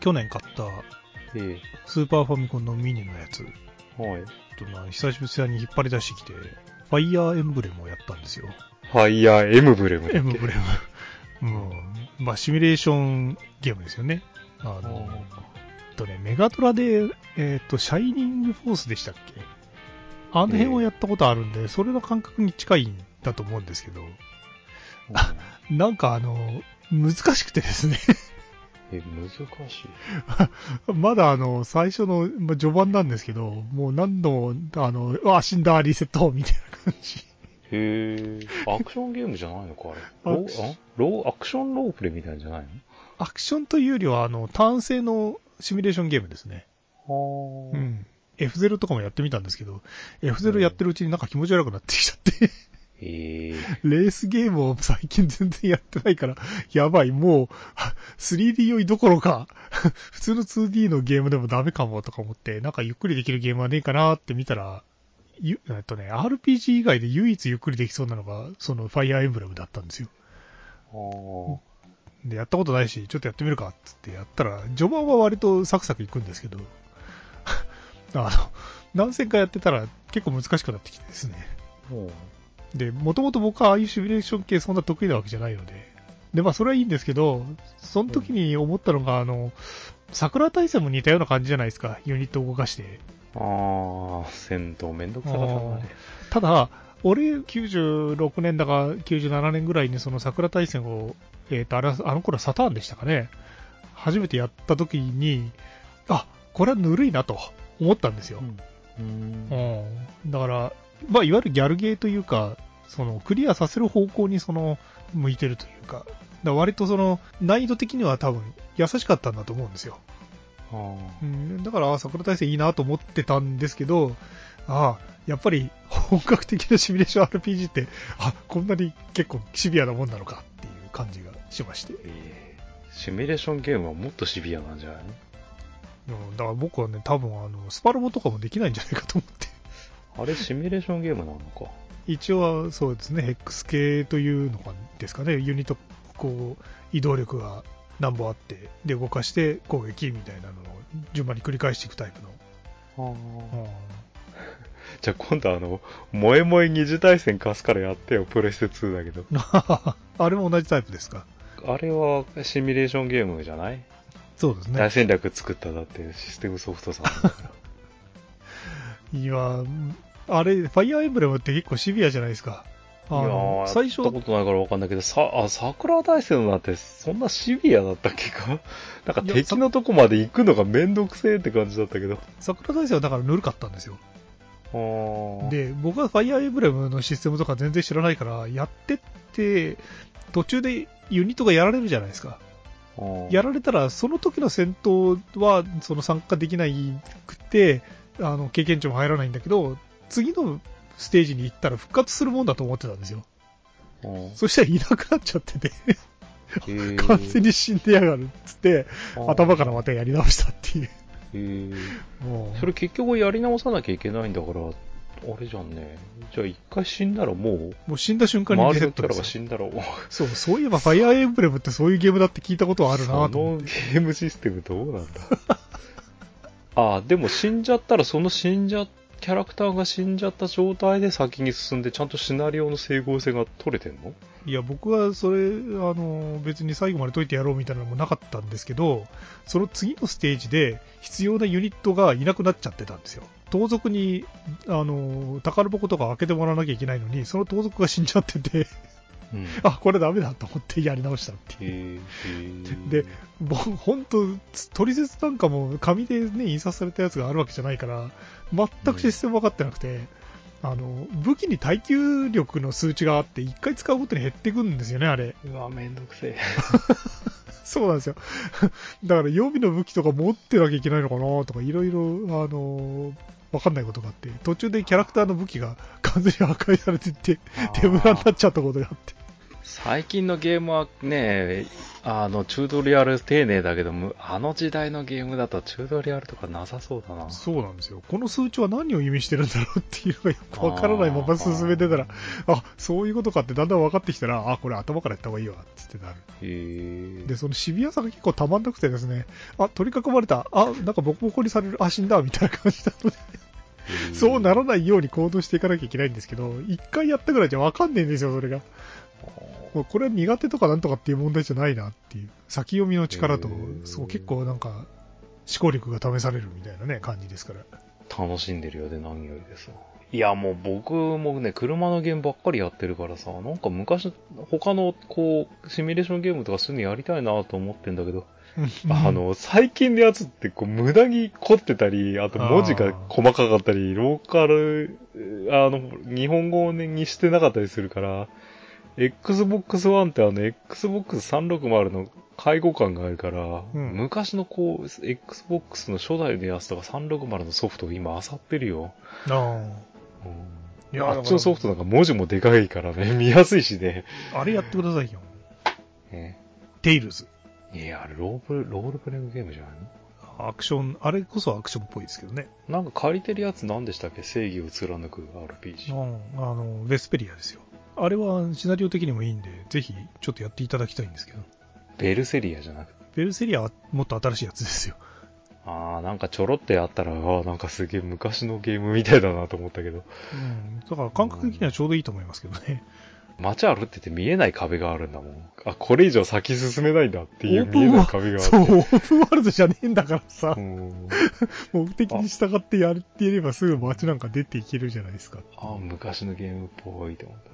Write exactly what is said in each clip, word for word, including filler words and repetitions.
去年買ったええ。 スーパーファミコンのミニのやつ、 はい。 とな久しぶりに引っ張り出してきて、ファイヤーエンブレムをやったんですよ。 ファイヤーエムブレムだっけ。 エムブレム。もう、まあ、シミュレーションゲームですよね。あの、とね、メガドラで、えっ、と、シャイニングフォースでしたっけ？あの辺をやったことあるんで、えー、それの感覚に近いんだと思うんですけど、なんかあの、難しくてですねえ、難しいまだあの、最初の、まあ、序盤なんですけど、もう何度も、あの、あ、死んだ、リセットみたいな感じ。 へえ、アクションゲームじゃないのか、あれ。ロー、あロー、アクションロープレみたいなんじゃないの？ アクションというよりは、あの、単性のシミュレーションゲームですね。 はあ。 うん。エフゼロ とかもやってみたんですけど、エフゼロ やってるうちになんか気持ち悪くなってきちゃってへえ。 レースゲームを最近全然やってないから、やばい、もう、スリーディー 酔いどころか、普通の ツーディー のゲームでもダメかもとか思って、なんかゆっくりできるゲームはねえかなって見たら、ゆえっとね、アールピージー 以外で唯一ゆっくりできそうなのが、そのファイアーエンブレムだったんですよ。 はあ。で、やったことないし、ちょっとやってみるかっつってやったら、序盤は割とサクサクいくんですけど、あの、何戦かやってたら結構難しくなってきてですね。で、もともと僕はああいうシミュレーション系そんな得意なわけじゃないので、で、まあそれはいいんですけど、その時に思ったのが、あの、桜大戦も似たような感じじゃないですか、ユニットを動かして。 あ。ああ、戦闘めんどくさかったな、あれ。 ただ、俺きゅうじゅうろくねんだかきゅうじゅうななねんぐらいにその桜大戦を、えっ、と、あれ、あの頃はサターンでしたかね、初めてやった時に、あ、これはぬるいなと思ったんですよ。 うん。 うん、だから、まあ、いわゆるギャルゲーというか、そのクリアさせる方向にその向いてるというか、だから割とその難易度的には多分優しかったんだと思うんですよ。 はうん、だから、桜大戦いいなと思ってたんですけど、ああ、やっぱり本格的なシミュレーション アールピージー って、あ、こんなに結構シビアなもんなのかっていう感じがしまして。 えー、シミュレーションゲームはもっとシビアなんじゃないの？ うん、だから僕はね、多分あの、スパロボとかもできないんじゃないかと思って。 あれシミュレーションゲームなのか。 一応はそうですね、ヘックス系というのですかね、ユニット、こう、移動力が何本あって、で、動かして攻撃みたいなのを順番に繰り返していくタイプの。 はあ。 うん、 じゃあ今度あの、萌え萌え二次対戦貸すからやってよ、プレステツーだけど。 あれも同じタイプですか？ あれはシミュレーションゲームじゃない？ そうですね。 大戦略作っただってシステムソフトさんだから。 いや、あれ、ファイアーエンブレムって結構シビアじゃないですか。あいやの、 ー、 最初、 やったことないからわかんないけど、さ、あ、桜大戦なんてそんなシビアだったっけか？なんか敵のとこまで行くのがめんどくせえって感じだったけど。 桜大戦はだからぬるかったんですよ。 あー。 で、僕はファイアーエンブレムのシステムとか全然知らないから、やってって、途中でユニットがやられるじゃないですか。やられたら、その時の戦闘はその参加できなくて、あの経験値も入らないんだけど、次のステージに行ったら復活するもんだと思ってたんですよ。そしたらいなくなっちゃってて完全に死んでやがるっつって、頭からまたやり直したっていう。 へー。それ結局やり直さなきゃいけないんだから、あれじゃんね。じゃあ一回死んだらもう、 もう死んだ瞬間に周りのキャラが死んだら、 そう、そういえばファイアーエンブレムってそういうゲームだって聞いたことはあるなと思って。 そのゲームシステムどうなんだああ、でも死んじゃったらその死んじゃ、キャラクターが死んじゃった状態で先に進んでちゃんとシナリオの整合性が取れてんの？ いや、僕はそれ、あの、別に最後まで解いてやろうみたいなのもなかったんですけど、その次のステージで必要なユニットがいなくなっちゃってたんですよ。盗賊に、あの、宝箱とか開けてもらわなきゃいけないのに、その盗賊が死んじゃってて、うん、あ、これダメだと思ってやり直したっていう。で、僕、本当取説なんかも紙でね、印刷されたやつがあるわけじゃないから、全くシステム分かってなくて、うん、あの、武器に耐久力の数値があって、一回使うごとに減っていくんですよね、あれ。 うわ、めんどくせえ。 そうなんですよ。だから予備の武器とか持ってなきゃいけないのかなとか、いろいろ、あの、わかんないことがあって、途中でキャラクターの武器が完全に破壊されていって、手ぶらになっちゃったことがあって。 最近のゲームはね、あの、チュートリアル丁寧だけど、あの時代のゲームだとチュートリアルとかなさそうだな。 そうなんですよ。この数値は何を意味してるんだろうっていうのがよくわからないまま進めてたら、あ、そういうことかってだんだん分かってきたら、あ、これ頭からやった方がいいわ、つってなる。 へー。 で、そのシビアさが結構たまんなくてですね、あ、取り囲まれた、あ、なんかボコボコにされる、あ、死んだ、みたいな感じなので、そうならないように行動していかなきゃいけないんですけど、一回やったぐらいじゃ分かんねえんですよ、それが。もうこれは苦手とかなんとかっていう問題じゃないなっていう、先読みの力と、そう結構なんか、思考力が試されるみたいなね、感じですから。 楽しんでるようで何よりですわ。いや、もう僕もね、車のゲームばっかりやってるからさ、なんか昔、他の、こう、シミュレーションゲームとかそういうのやりたいなと思ってんだけど、あの、最近のやつって、こう、無駄に凝ってたり、あと文字が細かかったり、ローカル、あの、日本語にしてなかったりするから、エックスボックスワン ってあの、エックスボックスさんびゃくろくじゅう の介護感があるから、うん、昔のこう、Xbox の初代のやつとかさんびゃくろくじゅうのソフトを今漁ってるよ。ああ。うん、いや、あっちのソフトなんか文字もでかいからね、見やすいしね。 あれやってくださいよ。えテイルズ。 いや、あれロープ、ロールプレイングゲームじゃないの？アクション、あれこそアクションっぽいですけどね。 なんか借りてるやつ何でしたっけ？正義を貫く アールピージー。 うん、あの、ベスペリアですよ。あれはシナリオ的にもいいんで、ぜひちょっとやっていただきたいんですけど。 ベルセリアじゃなくて。 ベルセリアはもっと新しいやつですよ。 ああ、なんかちょろってやったら、ああ、なんかすげえ昔のゲームみたいだなと思ったけど。 うん。だから感覚的にはちょうどいいと思いますけどね。 街歩ってて見えない壁があるんだもん。あ、これ以上先進めないんだっていう見えない壁がある。 そう、オープンワールドじゃねえんだからさ。目的に従ってやってやればすぐ街なんか出ていけるじゃないですか。 ああ、昔のゲームっぽいと思った。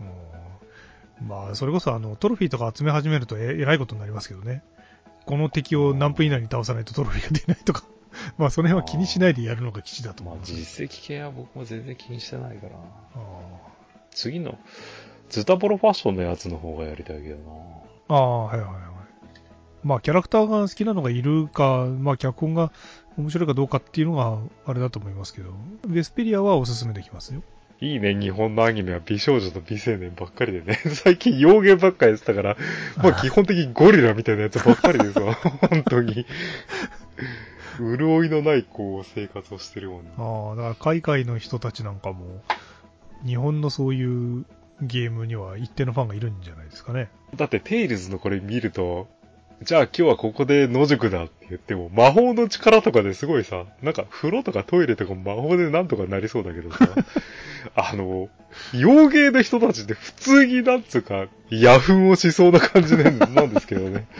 まあ、それこそあの、トロフィーとか集め始めるとえ、えらいことになりますけどね。この敵を何分以内に倒さないとトロフィーが出ないとか。まあ、その辺は気にしないでやるのが基地だと思う。まあ、 実績系は僕も全然気にしてないから。次の、ズタボロファッションのやつの方がやりたいけどな。 ああ、はいはいはい。まあ、キャラクターが好きなのがいるか、まあ、脚本が面白いかどうかっていうのがあれだと思いますけど、ベスペリアはおすすめできますよ。 いいね、日本のアニメは美少女と美青年ばっかりでね。最近幼芸ばっかりやってたから、まあ基本的にゴリラみたいなやつばっかりですわ。本当に。潤いのないこう生活をしてるもんね。 ああ、だから海外の人たちなんかも、日本のそういうゲームには一定のファンがいるんじゃないですかね。 だってテイルズのこれ見ると、じゃあ今日はここで野宿だって言っても、魔法の力とかですごいさ、なんか風呂とかトイレとか魔法でなんとかなりそうだけどさ、あの、幼芸の人たちって普通になんつうか、ヤフンをしそうな感じなんですけどね。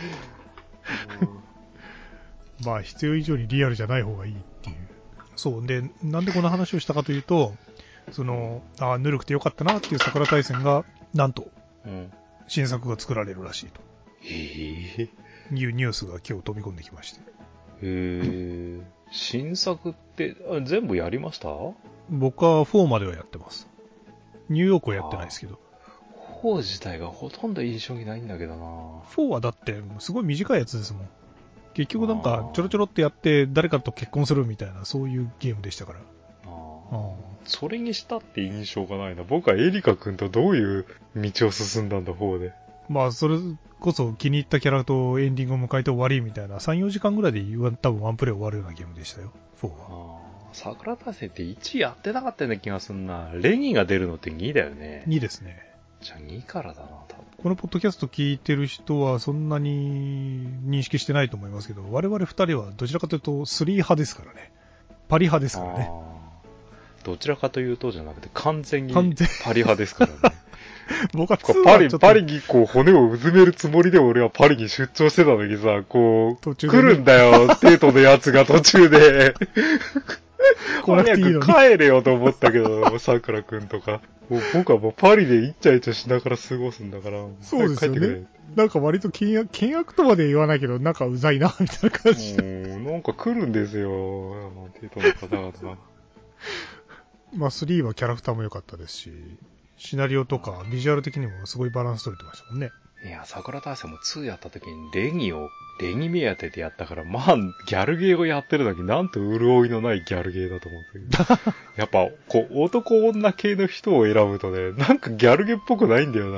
まあ必要以上にリアルじゃない方がいいっていう。そう。で、なんでこの話をしたかというと、その、ああ、ぬるくてよかったなっていう桜大戦が、なんと、うん、新作が作られるらしいと。 へえ。 いうニュースが今日飛び込んできまして。 へえ。新作ってあ全部やりました？ 僕はフォーまではやってます。ニューヨークはやってないですけど。 フォー自体がほとんど印象にないんだけどな。 フォーはだってすごい短いやつですもん。結局なんかちょろちょろってやって誰かと結婚するみたいなそういうゲームでしたから。 ああ。それにしたって印象がないな。僕はエリカ君とどういう道を進んだんだ、フォーで。 まあそれこそ気に入ったキャラとエンディングを迎えて終わりみたいなさん、よじかんぐらいで多分ワンプレイ終わるようなゲームでしたよ、フォーは。 ああ、桜大戦っていちやってなかったような気がすんな。レニーが出るのってにだよね。 にですね。 じゃあにからだな、多分。 このポッドキャスト聞いてる人はそんなに認識してないと思いますけど、我々ふたりはどちらかというとスリー派ですからね。パリ派ですからね。 どちらかというとじゃなくて完全にパリ派ですからね。 僕はパリ、パリにこう骨をうずめるつもりで俺はパリに出張してた時さ、こう、ね、来るんだよ、デートのやつが途中で。来なくていいのに。早く帰れよと思ったけど、桜くんとか。もう僕はもうパリでイチャイチャしながら過ごすんだから、 そうですよね。なんか割と険悪、険悪とまで言わないけど、なんかうざいな、みたいな感じで。 うん、なんか来るんですよ、デートの方々が。 まあ、スリーはキャラクターも良かったですし、シナリオとかビジュアル的にもすごいバランス取れてましたもんね。 いや、桜大戦もツーやった時にレギを、レギ目当てでやったから、まあ、ギャルゲーをやってる時なんと潤いのないギャルゲーだと思ってる。やっぱ、こう、男女系の人を選ぶとね、なんかギャルゲーっぽくないんだよな。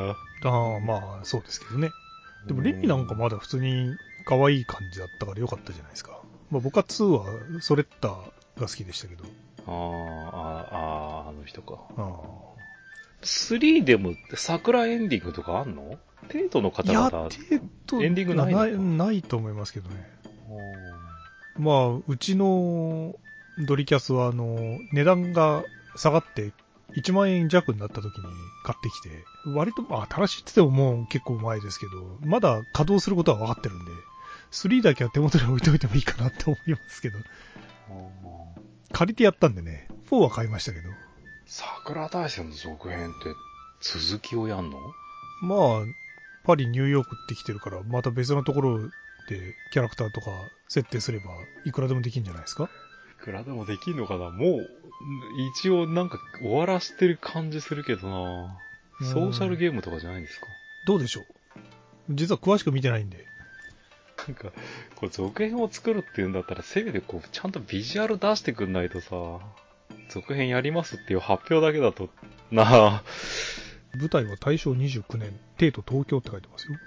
ああ、まあ、そうですけどね。でも、レミなんかまだ普通に可愛い感じだったから良かったじゃないですか。まあ、僕はツーはソレッタが好きでしたけど。 あーあー、あの人か。 あスリーでも桜エンディングとかあんの？テイトのあ。いや、 方々、 テートエンディングないのかないないと思いますけどね。まあ、うちのドリキャスは、あの、値段が下がっていちまん円弱になった時に買ってきて、割と、まあ、新しいって言ってももう結構前ですけど、まだ稼働することは分かってるんで、スリーだけは手元に置いておいてもいいかなって思いますけど、借りてやったんでね、フォーは買いましたけど。 桜大戦の続編って続きをやんの？ まあ、パリ、ニューヨークって来てるから、また別のところでキャラクターとか設定すれば、いくらでもできるんじゃないですか？ いくらでもできんのかな。もう、一応なんか終わらしてる感じするけどな。ソーシャルゲームとかじゃないんですか？ どうでしょう？実は詳しく見てないんで。 なんか、こう続編を作るっていうんだったら、せめてこう、ちゃんとビジュアル出してくんないとさ、続編やりますっていう発表だけだと、なあ。 舞台は大正にじゅうきゅうねん、帝都東京って書いてますよ。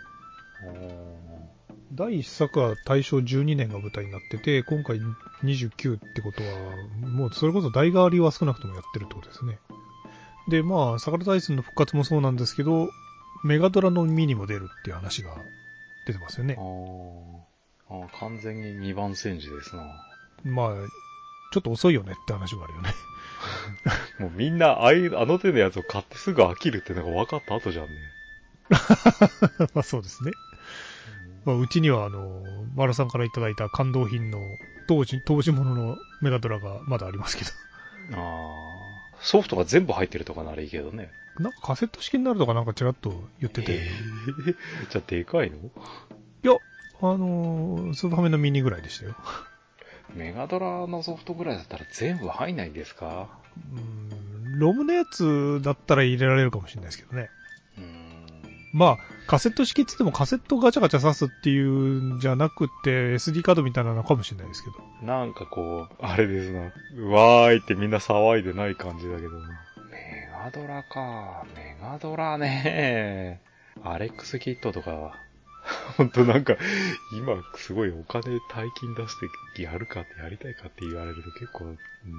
だいいっさくは大正じゅうにねんが舞台になってて、今回にじゅうきゅうってことは、もうそれこそ代替わりは少なくともやってるってことですね。で、まあ、桜大戦の復活もそうなんですけど、メガドラのミニも出るっていう話が出てますよね。 ああ、完全ににばん戦時ですな。 まあ、ちょっと遅いよねって話があるよね。 もうみんなああいうあの手のやつを買ってすぐ飽きるってのが分かった後じゃんね。 まあそうですね。まあ、うちにはあの、マラさんからいただいた感動品の当時、当時もののメガドラがまだありますけど。 ああ、ソフトが全部入ってるとかならいいけどね。 なんかカセット式になるとかなんかちらっと言ってて。 えー、じゃあでかいの？ いや、あのー、スーパーファミのミニぐらいでしたよ。 メガドラのソフトぐらいだったら全部入んないんですか？ うーん、ロムのやつだったら入れられるかもしれないですけどね。 うーん。 まあ、カセット式って言ってもカセットガチャガチャ挿すっていうんじゃなくて エスディー カードみたいなのかもしれないですけど。 なんかこう、あれですな。うわーいってみんな騒いでない感じだけどな。メガドラか。メガドラね。アレックスキットとか、ほんとなんか、今すごいお金大金出してやるかってやりたいかって言われると結構、う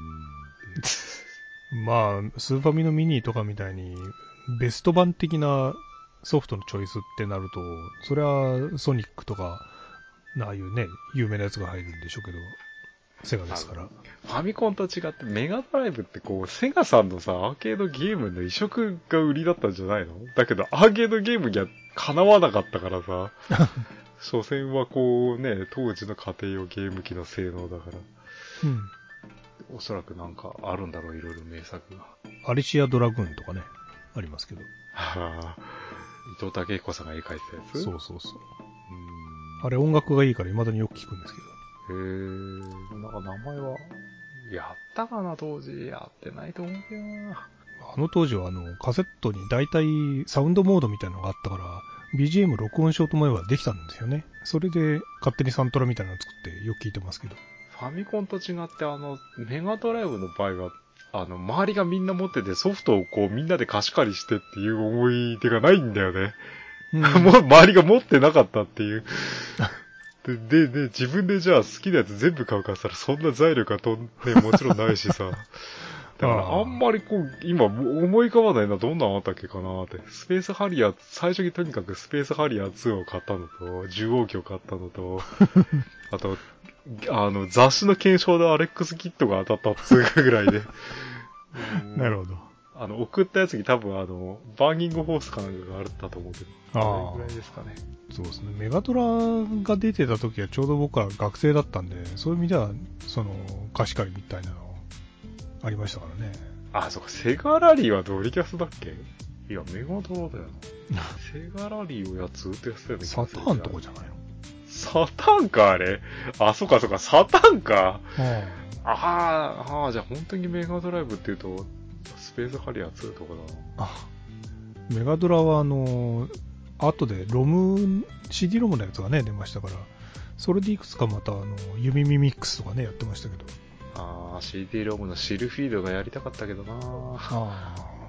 ーん。まあ、スーファミのミニとかみたいにベスト版的なソフトのチョイスってなると、それはソニックとか、ああいうね、有名なやつが入るんでしょうけど、セガですから。 ファミコンと違ってメガドライブってこう、セガさんのさ、アーケードゲームの移植が売りだったんじゃないの？だけど、アーケードゲームにはかなわなかったからさ、所詮はこうね、当時の家庭用ゲーム機の性能だから、 うん。 おそらくなんかあるんだろう、いろいろ名作が。 アリシアドラグーンとかね、ありますけど。 はぁ、伊藤武彦さんが絵描いてたやつ？ そうそうそう。 うーん。 あれ音楽がいいから未だによく聞くんですけど。 へー、なんか名前は、やったかな、当時。やってないと思うけどな。 あの当時はあのカセットに大体サウンドモードみたいなのがあったから、ビージーエム 録音しようと思えばできたんですよね。それで勝手にサントラみたいなの作ってよく聞いてますけど。 ファミコンと違って、あの、メガドライブの場合は、あの、周りがみんな持っててソフトをこうみんなで貸し借りしてっていう思い出がないんだよね。 うん、 もう周りが持ってなかったっていう。で、で、で、自分でじゃあ好きなやつ全部買うからさ、そんな財力がとん、ね、もちろんないしさ。だからあんまりこう、今思い浮かばないな、どんなのあったっけかなって。スペースハリアー、最初にとにかくスペースハリアーツーを買ったのと、重王機を買ったのと、あと、あの、雑誌の検証でアレックスキットが当たったっつうぐらいで。 なるほど。 あの、送ったやつに多分あの、バーニングホースかなんかがあったと思うけど。あれぐらいですかね。 そうですね。メガドラが出てた時はちょうど僕は学生だったんで、そういう意味では、その、貸し借りみたいなのありましたからね。 あ、そうか、セガラリーはドリキャスだっけ？いや、メガドラだよな。セガラリーをやつってやつだよね。 サターンとかじゃないの？ サターンか、あれ。あ、そうかそうか、サターンか。 ああーあー、じゃあ本当にメガドライブって言うと、スペースハリアーツーとかだな。 あ。メガドラはあの、後でロム、シーディー ロムのやつがね、出ましたから、それでいくつかまたあの、ユミミミックスとかね、やってましたけど。 あー、シーディー ロムのシルフィードがやりたかったけどな。 あ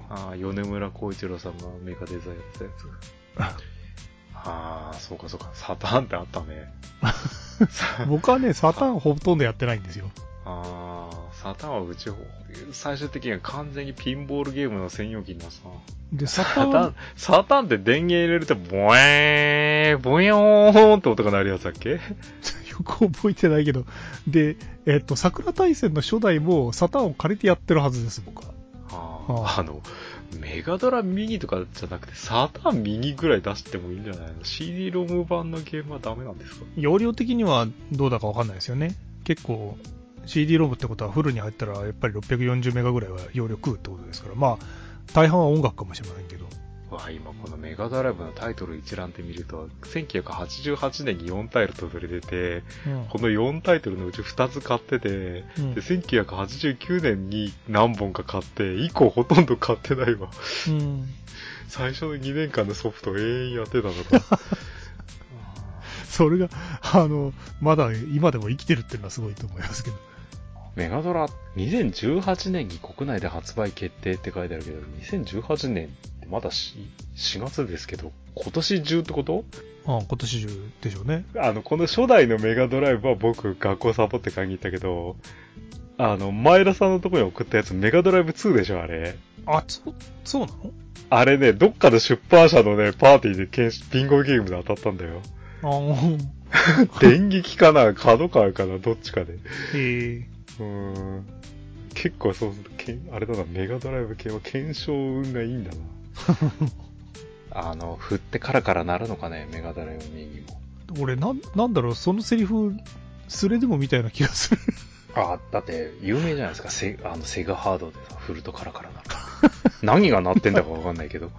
ああ、米村光一郎さんがメカデザインやってたやつ。ああ、そうかそうか。サターンってあったね。 僕はね、サターンほとんどやってないんですよ。 ああ、サターンはうち、最終的には完全にピンボールゲームの専用機になったな。 で、サタサターーン、 ン、サターンって電源入れると、ボエーン、ボヨーンって音が鳴るやつだっけ？ よく覚えてないけど、で、えっと、桜大戦の初代もサターンを借りてやってるはずです、僕は。 あはああ、あの、メガドラミニとかじゃなくて、サターンミニぐらい出してもいいんじゃないの？ シーディー ロム版のゲームはダメなんですか？ 容量的にはどうだかわかんないですよね。結構、シーディー ロムってことはフルに入ったらやっぱりろっぴゃくよんじゅうメガぐらいは容量食うってことですから、まあ、大半は音楽かもしれませんけど。 わ、今このメガドライブのタイトル一覧って見ると、せんきゅうひゃくはちじゅうはちねんによんタイトル出て、 うん、 このよんタイトルのうちふたつ買ってて、 うん、 で、せんきゅうひゃくはちじゅうきゅうねんに何本か買って、以降ほとんど買ってないわ。 うん、 最初のにねんかんのソフト永遠やってたのか。 それが、あの、まだ今でも生きてるっていうのはすごいと思いますけど。 メガドラ、にせんじゅうはちねんに国内で発売決定って書いてあるけど、にせんじゅうはちねんってまだししがつですけど、今年中ってこと？ ああ、今年中でしょうね。 あの、この初代のメガドライブは僕、学校サボって買いに行ったけど、あの、前田さんのところに送ったやつ、メガドライブツーでしょ、あれ。 あ、そ、そうなの？ あれね、どっかの出版社のね、パーティーでけんビンゴゲームで当たったんだよ。 ああ、 電撃かな角川かなどっちかで。 へえ。 うーん。結構そう、けんあれだな、メガドライブ系は検証運がいいんだな。あの、振ってカラカラなるのかね、メガドライブミニも。 俺、なん、なんだろう、そのセリフ、スレでもみたいな気がする。 あ、だって有名じゃないですか、セあのセガハードでさ、振るとカラカラなる。何が鳴ってんだかわかんないけど。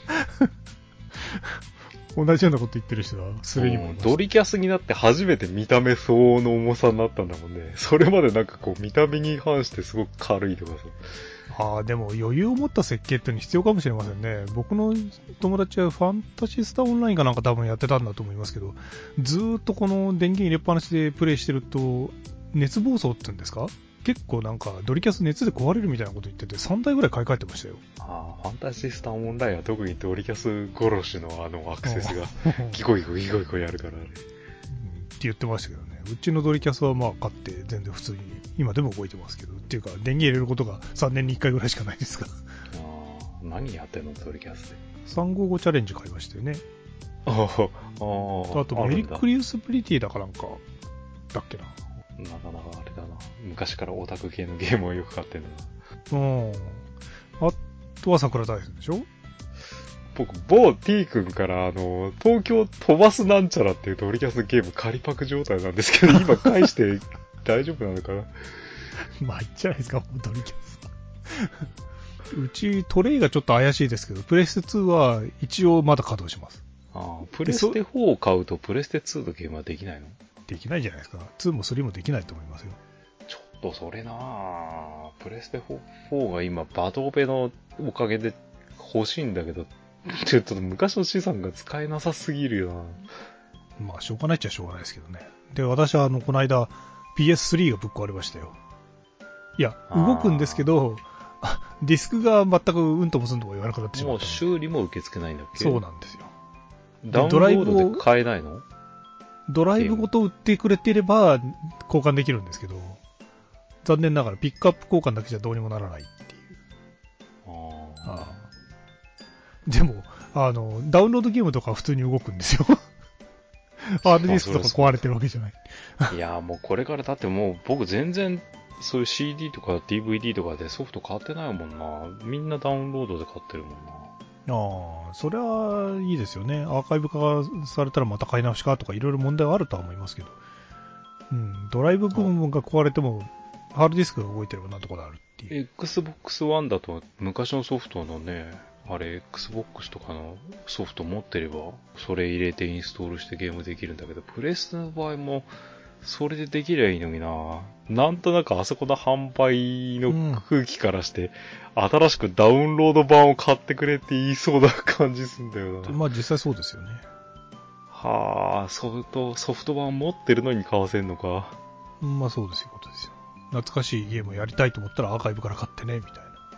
同じようなこと言ってる人は、スレにもいます。 ドリキャスになって初めて見た目相応の重さになったんだもんね。それまでなんかこう見た目に反してすごく軽いとかさ。 ああ、でも余裕を持った設計っての必要かもしれませんね。僕の友達はファンタシスタオンラインかなんか多分やってたんだと思いますけど、ずーっとこの電源入れっぱなしでプレイしてると、熱暴走って言うんですか？結構なんかドリキャス熱で壊れるみたいなこと言ってて、さんだいぐらい買い替えてましたよ。 ああ、ファンタシスタオンラインは特にドリキャス殺しのあのアクセスがギコギコギコギコやるからね。 って言ってましたけどね。うちのドリキャスはまあ買って全然普通に今でも動いてますけど、っていうか電源入れることがさんねんにいっかいぐらいしかないですから。 ああ、何やってんのドリキャスで。 さんごごチャレンジ買いましたよね。 ああ、ああ。 あとメリックリウスプリティだかなんか、だっけな。 なかなかあれだな。昔からオタク系のゲームをよく買ってんだな。 うん。あとは桜大戦でしょ？ 僕、某 T 君からあの、東京飛ばすなんちゃらっていうドリキャスゲーム仮パク状態なんですけど、今返して大丈夫なのかな？ まあいいんじゃないですか、もうドリキャスは。うちトレイがちょっと怪しいですけど、プレステツーは一応まだ稼働します。 ああ、プレステフォーを買うとプレステツーのゲームはできないの？ できないじゃないですか。ツーもスリーもできないと思いますよ。 ちょっとそれなぁ。プレステフォーが今バドベのおかげで欲しいんだけど、ちょっと昔の資産が使えなさすぎるよな。 まあしょうがないっちゃしょうがないですけどね。で、私はあの、この間 ピーエススリー がぶっ壊れましたよ。いや、動くんですけど、ディスクが全くうんともすんとも言わなくなってしまった。 もう修理も受け付けないんだっけ？ そうなんですよ。 ダウンロードで買えないの？ ドライブごと売ってくれていれば交換できるんですけど、残念ながらピックアップ交換だけじゃどうにもならないっていう。ああでも、あの、ダウンロードゲームとかは普通に動くんですよ。ハードディスクとか壊れてるわけじゃない。 いや、もうこれからだってもう僕全然そういう シーディー とか ディーブイディー とかでソフト買ってないもんな。みんなダウンロードで買ってるもんな。 ああ、それはいいですよね。アーカイブ化されたらまた買い直しかとかいろいろ問題はあるとは思いますけど。うん、ドライブ部分が壊れても、ハードディスクが動いてればなんとかなるっていう。 Xbox One だと昔のソフトのね、あれ、Xbox とかのソフト持ってれば、それ入れてインストールしてゲームできるんだけど、プレステの場合も、それでできりゃいいのにな。なんとなくあそこの販売の空気からして、うん、新しくダウンロード版を買ってくれって言いそうな感じすんだよな。 まあ実際そうですよね。 はあ、ソフト、ソフト版持ってるのに買わせんのか。 まあそうですよ、ことですよ。懐かしいゲームをやりたいと思ったらアーカイブから買ってね、みたいな。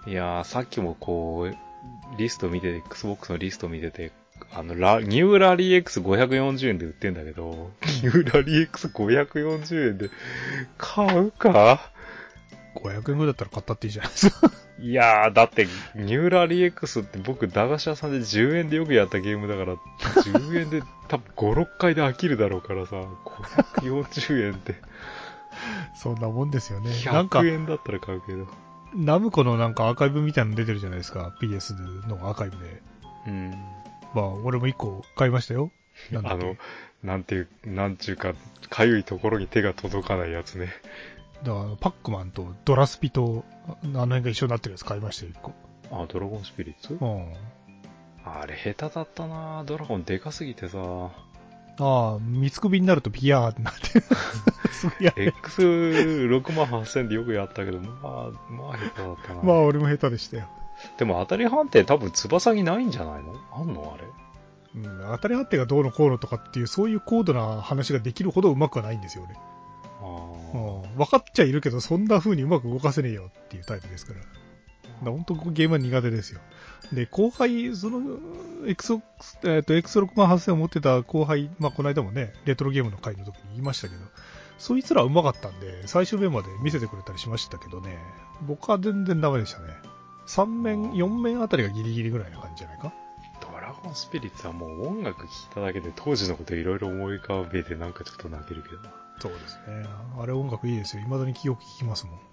いやー、さっきもこう、リスト見てて、Xbox のリスト見てて、あの、ラ、ニューラリー Xごひゃくよんじゅうえんで売ってんだけど、ニューラリー Xごひゃくよんじゅうえんで買うかごひゃくえんぐらいだったら買ったっていいじゃないですか。 いやー、だって、ニューラリー X って僕、駄菓子屋さんでじゅうえんでよくやったゲームだから、じゅうえんで多分ご、ろっかいで飽きるだろうからさ、ごひゃくよんじゅうえんって。 そんなもんですよね。なんかひゃくえんだったら買うけど。 ナムコのなんかアーカイブみたいなの出てるじゃないですか。ピーエス のアーカイブで。 うん。 まあ、俺もいっこ買いましたよ。なんだっけあの、なんていう、なんちゅうか、かゆいところに手が届かないやつね。 だからパックマンとドラスピと、あの辺が一緒になってるやつ買いましたよ、いっこ。 あ、ドラゴンスピリッツうん。 あれ下手だったなドラゴンでかすぎてさ。 ああ、三つ首になるとビヤーってなって。すごいやエックスろくまんはっせん でよくやったけど、まあ、まあ下手だったな。 まあ、俺も下手でしたよ。 でも当たり判定多分翼にないんじゃないのあんのあれ。 うん、当たり判定がどうのこうのとかっていう、そういう高度な話ができるほどうまくはないんですよ、俺。 あうん、分かっちゃいるけど、そんな風にうまく動かせねえよっていうタイプですから。だから本当ゲームは苦手ですよ。で、後輩、その、X、えっと、エックスろくまんはっせんを持ってた後輩、まあ、この間もね、レトロゲームの回の時に言いましたけど、そいつらうまかったんで、最終面まで見せてくれたりしましたけどね、僕は全然ダメでしたね。さん面、よん面あたりがギリギリぐらいな感じじゃないか。 ドラゴンスピリッツはもう音楽聴いただけで当時のこといろいろ思い浮かべてなんかちょっと泣けるけどな。 そうですね。あれ音楽いいですよ。未だによく聴きますもん。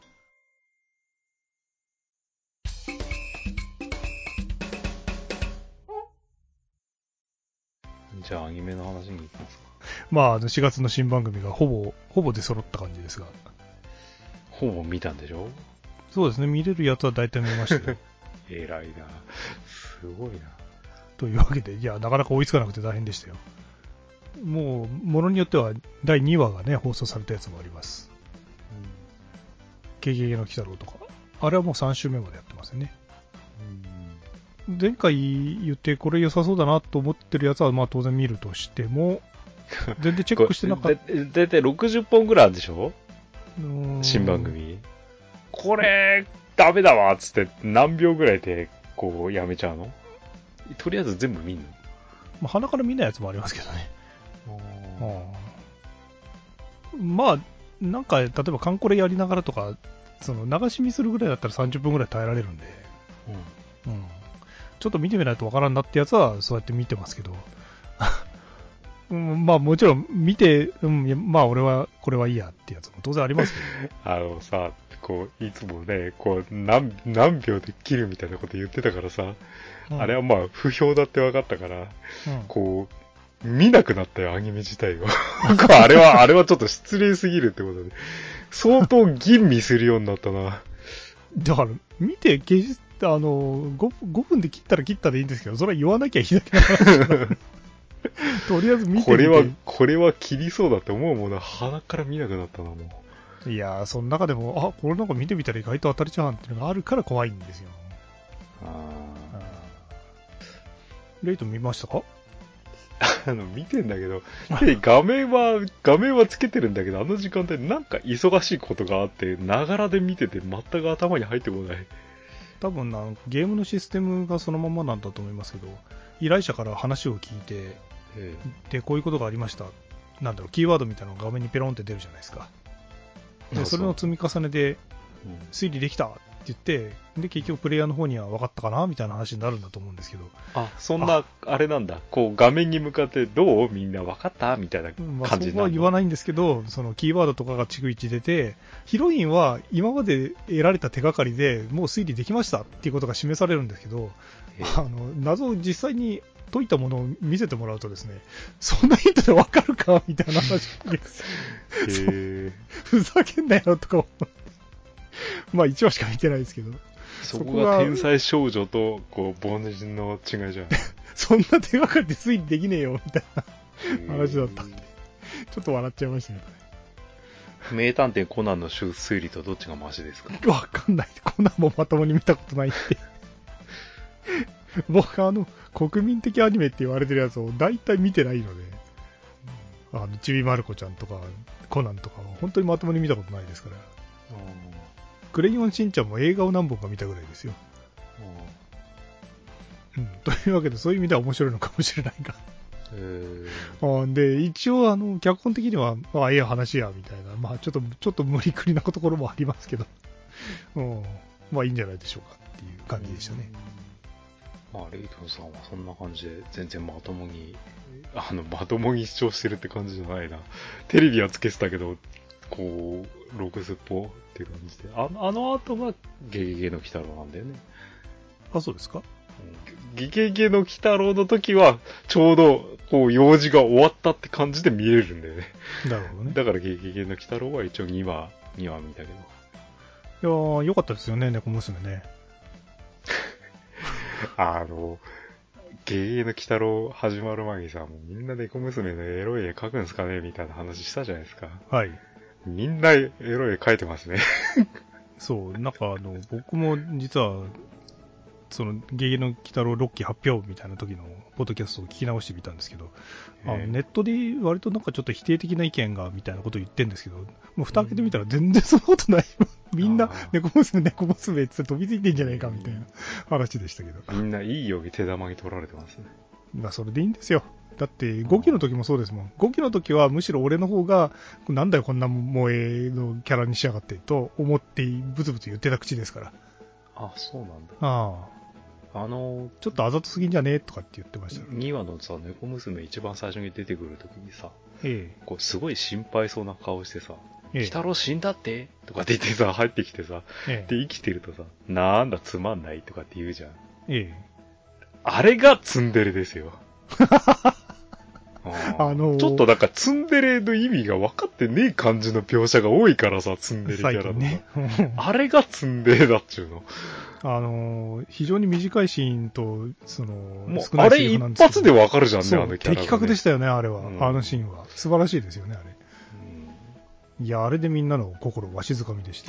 じゃあアニメの話に行きますか。 まあ、しがつの新番組がほぼ、ほぼ出揃った感じですが。 ほぼ見たんでしょそうですね。見れるやつは大体見ましたよ。 偉いな。すごいな。 というわけで、いや、なかなか追いつかなくて大変でしたよ。もう、ものによってはだいにわがね、放送されたやつもあります。ゲゲゲの鬼太郎とか。あれはもうさん週目までやってますよね。 うん、 前回言ってこれ良さそうだなと思ってるやつは、まあ当然見るとしても、全然チェックしてなかった。 だいたいろくじゅっぽんぐらいあるでしょ新番組。これ、ダメだわっつって何秒ぐらいでこうやめちゃうのとりあえず全部見んのまあ、鼻から見ないやつもありますけどね。まあ、なんか、例えばカンコレやりながらとか、その流し見するぐらいだったらさんじゅっぷんぐらい耐えられるんで、うんうん、ちょっと見てみないとわからんなってやつはそうやって見てますけど、うん、まあもちろん見て、うん、まあ俺はこれはいいやってやつも当然ありますけど、 あのさ、こう、いつもね、こう、何、何秒で切るみたいなこと言ってたからさ、うん、あれはまあ、不評だって分かったから、うん、こう、見なくなったよ、アニメ自体を。あれは、あれはちょっと失礼すぎるってことで。相当吟味するようになったな。 だから、見て消し、あの5、ごふんで切ったら切ったでいいんですけど、それは言わなきゃいけない話。とりあえず見てみて。 これは、これは切りそうだって思うもんな。鼻から見なくなったな、もう。いやー、その中でも、あ、これなんか見てみたら意外と当たりチャーハンっていうのがあるから怖いんですよ。ああ。レイト見ましたか？ あの、見てんだけど、画面は、画面はつけてるんだけど、あの時間帯なんか忙しいことがあって、ながらで見てて全く頭に入ってこない。 多分な、ゲームのシステムがそのままなんだと思いますけど、依頼者から話を聞いて、ええ、で、こういうことがありました。なんだろう、キーワードみたいなのが画面にペロンって出るじゃないですか。で、それの積み重ねで、推理できたって言って、で、結局プレイヤーの方には分かったかなみたいな話になるんだと思うんですけど。 あ、そんな、あれなんだ。こう、画面に向かって、どうみんな分かったみたいな感じになる、まあ、 そこは言わないんですけど、そのキーワードとかが逐一出て、ヒロインは今まで得られた手がかりでもう推理できましたっていうことが示されるんですけど、あの、謎を実際に解いたものを見せてもらうとですね、そんなヒントで分かるかみたいな話です。へふざけんなよとか思って。まあいちわしか見てないですけど。 そこが天才少女と、こう、凡人の違いじゃん。 そんな手がかりで推理できねえよ、みたいな話だったんで。ちょっと笑っちゃいましたけどね。 名探偵コナンの推理とどっちがマシですか？ わかんない。コナンもまともに見たことないって。僕あの、国民的アニメって言われてるやつを大体見てないので、あの、ちびまる子ちゃんとか、コナンとかは本当にまともに見たことないですから。 クレヨンしんちゃんも映画を何本か見たぐらいですよ。うん、というわけで、そういう意味では面白いのかもしれないが。 へーで、一応、あの、脚本的には、まあ、ええ話や、みたいな、まあ、ちょっと、ちょっと無理くりなところもありますけど、うん、まあ、いいんじゃないでしょうかっていう感じでしたね。 まあ、レイトンさんはそんな感じで、全然まともに、あの、まともに主張してるって感じじゃないな。テレビはつけてたけど、こう、ロクスっぽっていう感じで。ああの後が、ゲゲゲの鬼太郎なんだよね。 あ、そうですか？ ゲゲゲの鬼太郎の時は、ちょうど、こう、用事が終わったって感じで見れるんだよね。 なるほどね。 だからゲゲゲの鬼太郎は一応にわ、にわ見たけど。 いやー、良かったですよね、猫娘ね。 あの、ゲゲゲの鬼太郎始まる前にさ、もうみんな猫娘のエロい絵描くんすかねみたいな話したじゃないですか。 はい。 みんなエロい絵描いてますね。 そう、なんかあの、僕も実は、その、ゲゲの鬼太郎ろっき発表みたいな時のポッドキャストを聞き直してみたんですけど、あのネットで割となんかちょっと否定的な意見がみたいなことを言ってるんですけど、もう蓋開けてみたら全然そんなことない。みんな猫娘猫娘って飛びついてんじゃないかみたいな話でしたけど。 みんないいように手玉に取られてますね。 まあそれでいいんですよ。だってごきの時もそうですもん。ごきの時はむしろ俺の方がなんだよこんな萌えのキャラにしやがってと思ってブツブツ言ってた口ですから。 あ、そうなんだ。 ああ。 あの、 ちょっとあざとすぎんじゃねえとかって言ってました、ね。 にわのさ、猫娘一番最初に出てくるときにさ、 ええ、 こうすごい心配そうな顔してさ、 ええ、 鬼太郎死んだってとかって言ってさ、入ってきてさ、 ええ、 で生きてるとさ、なんだつまんないとかって言うじゃん。 ええ。 あれがツンデレですよ。あ, あのー、 ちょっとなんかツンデレの意味が分かってねえ感じの描写が多いからさ、ツンデレキャラのさ、 ね、 あれがツンデレだっちゅうの。 あのー、非常に短いシーンと、その、 もう少ないセリフなんですけど、 あれ一発で分かるじゃんね、あのキャラが、ね。 的確でしたよね、あれは、うん。 あのシーンは。素晴らしいですよね、あれ。うん、いや、あれでみんなの心をわしづかみでした。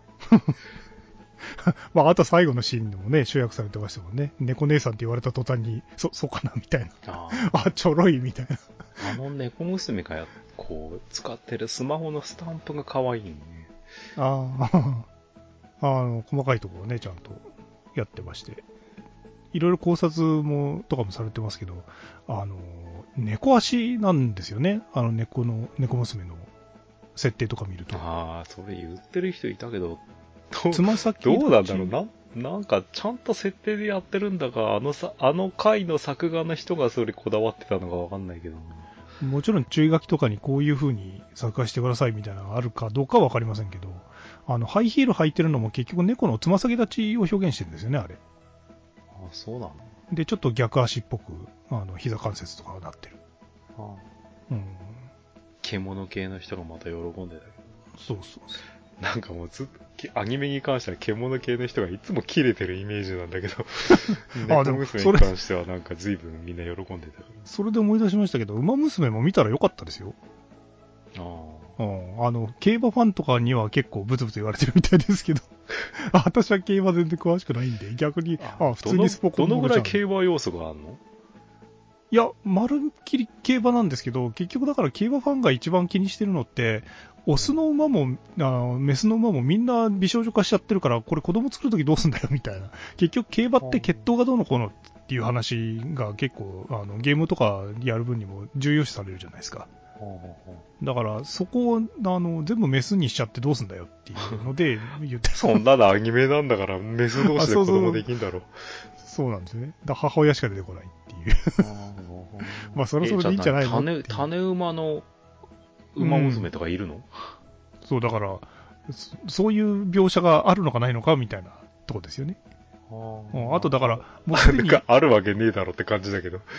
まあ、あと最後のシーンでもね、集約されてましたもんね。猫姉さんって言われた途端に、そ、そうかな、みたいな。あ, あ、ちょろい、みたいな。 あの猫娘がこう、使ってるスマホのスタンプが可愛いね。 ああ、あの、細かいところね、ちゃんとやってまして。いろいろ考察も、とかもされてますけど、あの、猫足なんですよね。あの猫の、猫娘の設定とか見ると。 ああ、それ言ってる人いたけど、 つま先どうなんだろうな、なんかちゃんと設定でやってるんだか、あのさ、あの回の作画の人がそれこだわってたのかわかんないけど。 もちろん注意書きとかにこういう風に作画してくださいみたいなのがあるかどうかはわかりませんけど、あの、ハイヒール履いてるのも結局猫のつま先立ちを表現してるんですよね、あれ。 あ、そうなの？ で、ちょっと逆足っぽく、あの、膝関節とかがなってる。 はあ、 うん。 獣系の人がまた喜んでたけど。 そうそうそう。 なんかもうずっと、アニメに関しては獣系の人がいつもキレてるイメージなんだけど、猫娘に関してはなんか随分みんな喜んでたから。 それで思い出しましたけど、馬娘も見たらよかったですよ。 ああ。うん。あの、競馬ファンとかには結構ブツブツ言われてるみたいですけど、私は競馬全然詳しくないんで、逆に、ああ、普通にスポコンどのぐらい競馬要素があるの？ いや、まるっきり競馬なんですけど、結局だから競馬ファンが一番気にしてるのって、オスの馬も、あメスの馬もみんな美少女化しちゃってるから、これ子供作るときどうすんだよみたいな。結局競馬って血統がどうのこうのっていう話が結構、あの、ゲームとかやる分にも重要視されるじゃないですか。だから、そこを、あの、全部メスにしちゃってどうすんだよっていうので言ってそんなのアニメなんだから、メス同士で子供できんだろ。 そうなんですよね。だ母親しか出てこないっていう。まあ、それはそれでいいんじゃないの？ 種、種馬の馬娘とかいるの？うん、 そう、だから、そういう描写があるのかないのかみたいなとこですよね。あ, あとだから、 もうすでにあるわけねえだろって感じだけど。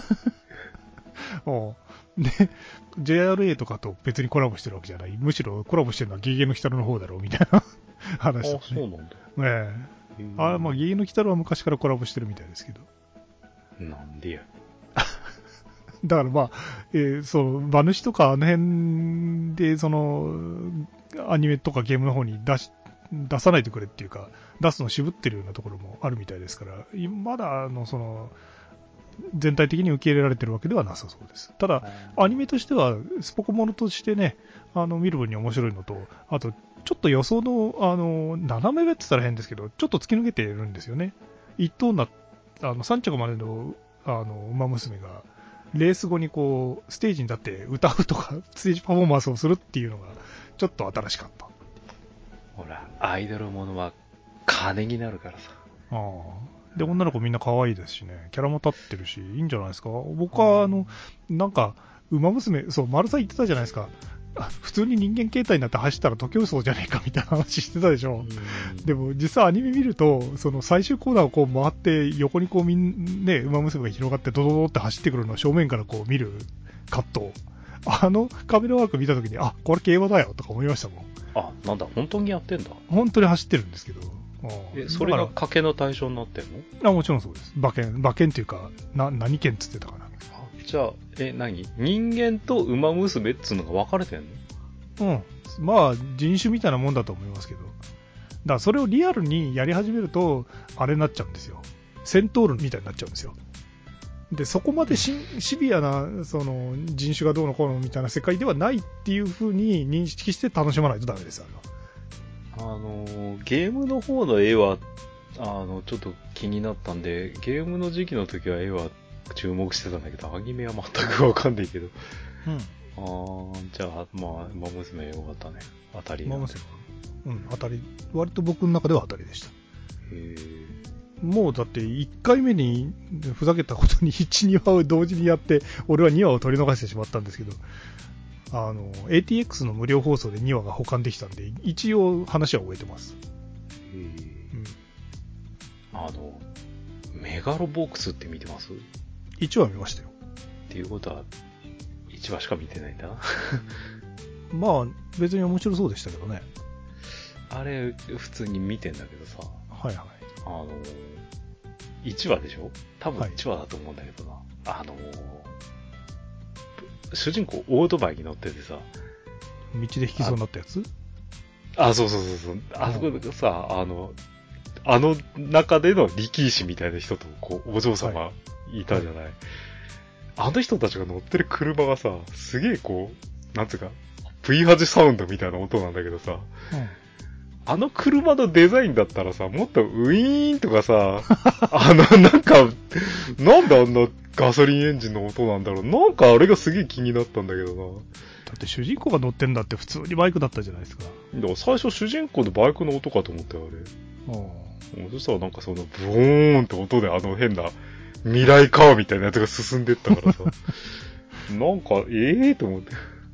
で、ジェイアールエー とかと別にコラボしてるわけじゃない。むしろコラボしてるのはゲゲゲの鬼太郎の方だろうみたいな話とか、ね。 あ、そうなんだ。 ねえ。あ、まあ、ゲゲゲの鬼太郎は昔からコラボしてるみたいですけど。 なんでや。 だからまあ、えー、そう、馬主とかあの辺で、その、アニメとかゲームの方に出し、出さないでくれっていうか、出すの渋ってるようなところもあるみたいですから、まだ、あの、その、 全体的に受け入れられてるわけではなさそうです。ただ、アニメとしては、スポコモノとしてね、あの見る分に面白いのと、あと、ちょっと予想の、あの、斜め目って言ったら変ですけど、ちょっと突き抜けているんですよね。一等な、あの、さん着までの、あの、馬娘が、レース後にこう、ステージに立って歌うとか、ステージパフォーマンスをするっていうのが、ちょっと新しかった。 ほら、アイドルものは金になるからさ。 ああ。で、女の子みんな可愛いですしね、キャラも立ってるし、いいんじゃないですか。僕は、あの、なんか、馬娘、そう、丸さん言ってたじゃないですか。普通に人間形態になって走ったら時計そうじゃねえかみたいな話してたでしょ。でも実際アニメ見ると、その最終コーナーをこう回って横にこうみんね、馬娘が広がってドドドって走ってくるのを正面からこう見るカット。あのカメラワーク見たときに、あ、これ競馬だよとか思いましたもん。 あ、なんだ、本当にやってんだ。 本当に走ってるんですけど。 え、それが賭けの対象になってんの？ あ、もちろんそうです。馬券、馬券っていうか、な、何券っつってたかな。 じゃあ、え、何？人間と馬娘っつうのが分かれてんの？うん。まあ、人種みたいなもんだと思いますけど。だからそれをリアルにやり始めると、あれになっちゃうんですよ。セントールみたいになっちゃうんですよ。で、そこまでシビアな、その、人種がどうのこうのみたいな世界ではないっていう風に認識して楽しまないとダメです、 あの。あの、ゲームの方の絵は、あの、ちょっと気になったんで、ゲームの時期の時は絵は注目してたんだけど、アニメは全くわかんないけど。うん。あー、じゃあ、まあ、馬娘よかったね。当たり。 馬娘うん、当たり。割と僕の中では当たりでした。へー。もうだっていっかいめにふざけたことにいち、にわを同時にやって、俺はにわを取り逃してしまったんですけど、あの、エーティーエックス の無料放送でにわが保管できたんで、一応話は終えてます。へー。うん。 あの、メガロボックスって見てます？ いちわ見ましたよ。 っていうことは、いちわしか見てないんだな。 まあ、別に面白そうでしたけどね。 あれ、普通に見てんだけどさ。 はいはい。 あの、いちわでしょ？多分いちわだと思うんだけどな。はい、あの、主人公オートバイに乗っててさ。 道で引きそうになったやつ？ あ、そうそうそうそう。あそこでさ、あの、あの中での力士みたいな人と、こう、お嬢様いたじゃない、はいはい、あの人たちが乗ってる車がさ、すげえこう、なんつうか、V ハジサウンドみたいな音なんだけどさ、うん、あの車のデザインだったらさ、もっとウィーンとかさ、あの、なんか、なんであんなガソリンエンジンの音なんだろう。なんかあれがすげえ気になったんだけどな。 だって主人公が乗ってんだって普通にバイクだったじゃないですか。 だから最初主人公のバイクの音かと思ったよ、あれ。うん。そしたらなんかその、ブーンって音であの変な未来カーみたいなやつが進んでったからさ。なんか、ええー、と思って。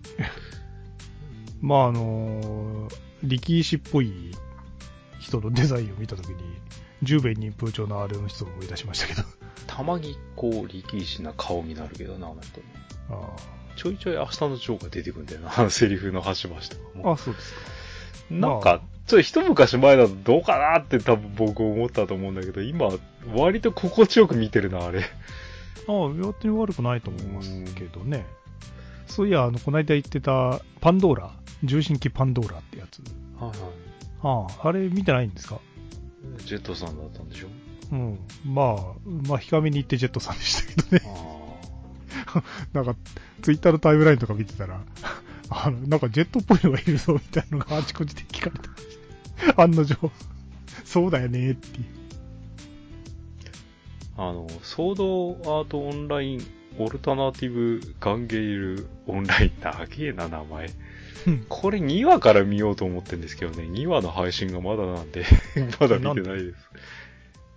まああのー、力石っぽい人のデザインを見たときに、十兵衛忍風潮のあれの人を思い出しましたけど。 たまにこう、力石な顔になるけどな、あの人ね。ああ。ちょいちょい明日のジョーが出てくるんだよな、セリフの端々とかも。 あ、そうですか。 なんか、ちょっと一昔前だとどうかなって多分僕思ったと思うんだけど、今、割と心地よく見てるな、あれ。 ああ、やって悪くないと思いますけどね。そういや、あの、この間言ってた、パンドーラ、重心機パンドーラってやつ。はいはい。ああ、あれ見てないんですか？ ジェットさんだったんでしょ？ うん。まあ、まあ、控めに行ってジェットさんでしたけどね。ああ。なんか、ツイッターのタイムラインとか見てたら、あの、なんかジェットっぽいのがいるぞみたいなのがあちこちで聞かれた。案の定、そうだよねっていう。 あの、ソードアートオンライン、オルタナティブガンゲイルオンライン、長えな名前。これにわから見ようと思ってるんですけどね、にわの配信がまだなんで、まだ見てないです。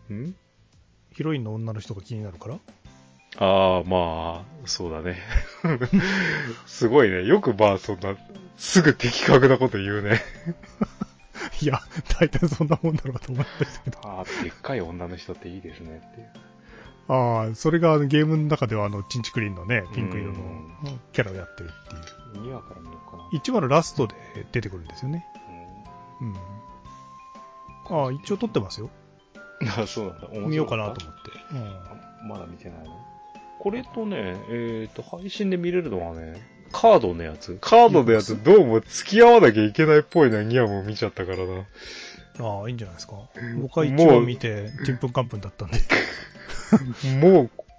ん？ ヒロインの女の人が気になるから？ ああ、まあ、そうだね。すごいね。よくまあ、そんな、すぐ的確なこと言うね。 いや、大体そんなもんだろうと思いましたけど。 ああ、でっかい女の人っていいですねっていう。 ああ、それがゲームの中ではあの、チンチクリンのね、ピンク色のキャラをやってるっていう。 にわから見ようかな。 いちわのラストで出てくるんですよね。うん。うん、ああ、一応撮ってますよ。 あ、そうなんだ。面白い。 見ようかなと思って。 うん、まだ見てないの？これとね、えっと、配信で見れるのはね、カードのやつ。カードのやつ、どうも付き合わなきゃいけないっぽいな、ニアも見ちゃったからな。 ああ、いいんじゃないですか。僕は一応見て、ちんぷんかんぷんだったんで。 もう、